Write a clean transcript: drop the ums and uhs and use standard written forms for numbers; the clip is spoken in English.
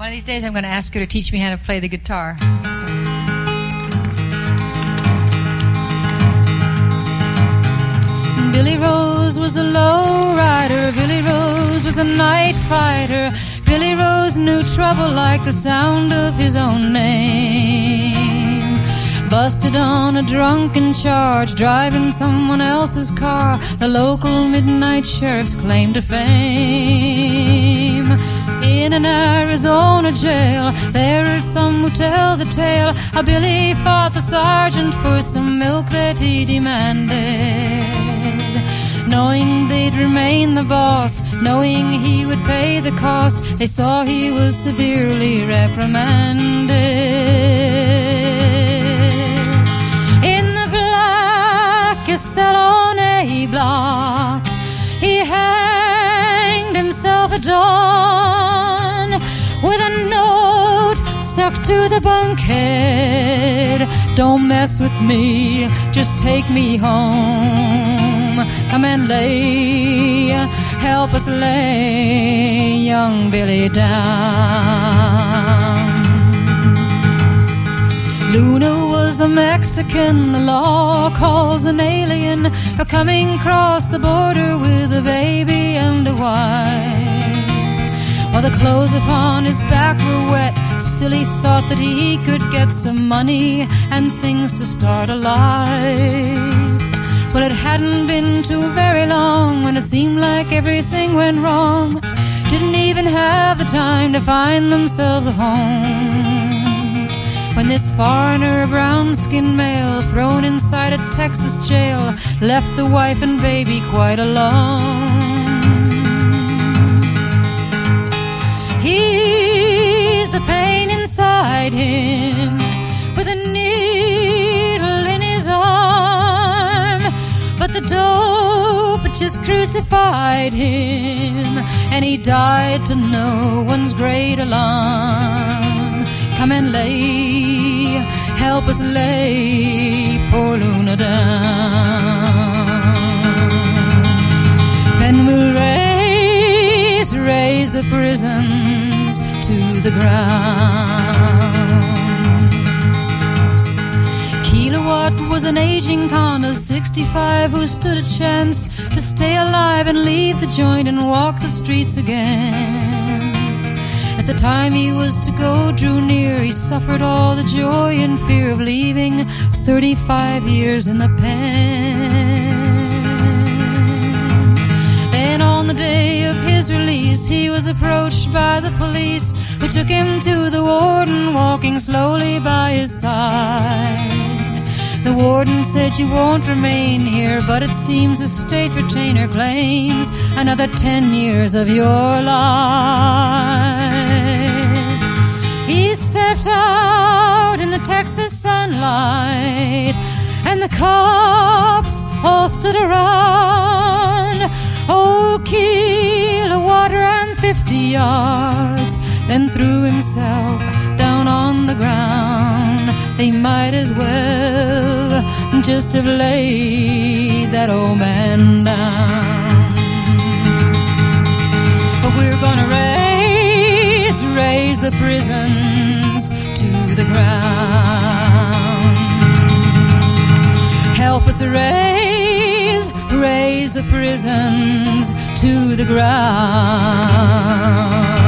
of these days I'm going to ask her to teach me how to play the guitar. Billy Rose was a low rider, Billy Rose was a night fighter, Billy Rose knew trouble like the sound of his own name. Busted on a drunken charge, driving someone else's car, the local midnight sheriff's claim to fame. In an Arizona jail, there are some who tell the tale how Billy fought the sergeant for some milk that he demanded. Knowing they'd remain the boss, knowing he would pay the cost, they saw he was severely reprimanded. In the blackest cell on A block, he hanged himself at dawn with a note stuck to the bunkhead. Don't mess with me, just take me home. Come and help us lay young Billy down. Luna was a Mexican, the law calls an alien for coming across the border with a baby and a wife. While the clothes upon his back were wet, still he thought that he could get some money and things to start a life. Well, it hadn't been too very long when it seemed like everything went wrong. Didn't even have the time to find themselves a home, when this foreigner, brown-skinned male, thrown inside a Texas jail, left the wife and baby quite alone. He's the pain inside him, with a needle in his arm, but the dope just crucified him, and he died to no one's great alarm. Come and help us lay poor Luna down. Then we'll raise the prisons to the ground. Kilowatt was an aging con of 65 who stood a chance to stay alive and leave the joint and walk the streets again. As the time he was to go drew near, he suffered all the joy and fear of leaving 35 years in the pen. Then on the day of his release, he was approached by the police, who took him to the warden, walking slowly by his side. The warden said, "You won't remain here, but it seems the state retainer claims another 10 years of your life." He stepped out in the Texas sunlight, and the cops all stood around. Oh, Kilowatt ran 50 yards, then threw himself down on the ground. They might as well just have laid that old man down. But we're gonna raise the prisons to the ground. Help us raise the prisons to the ground.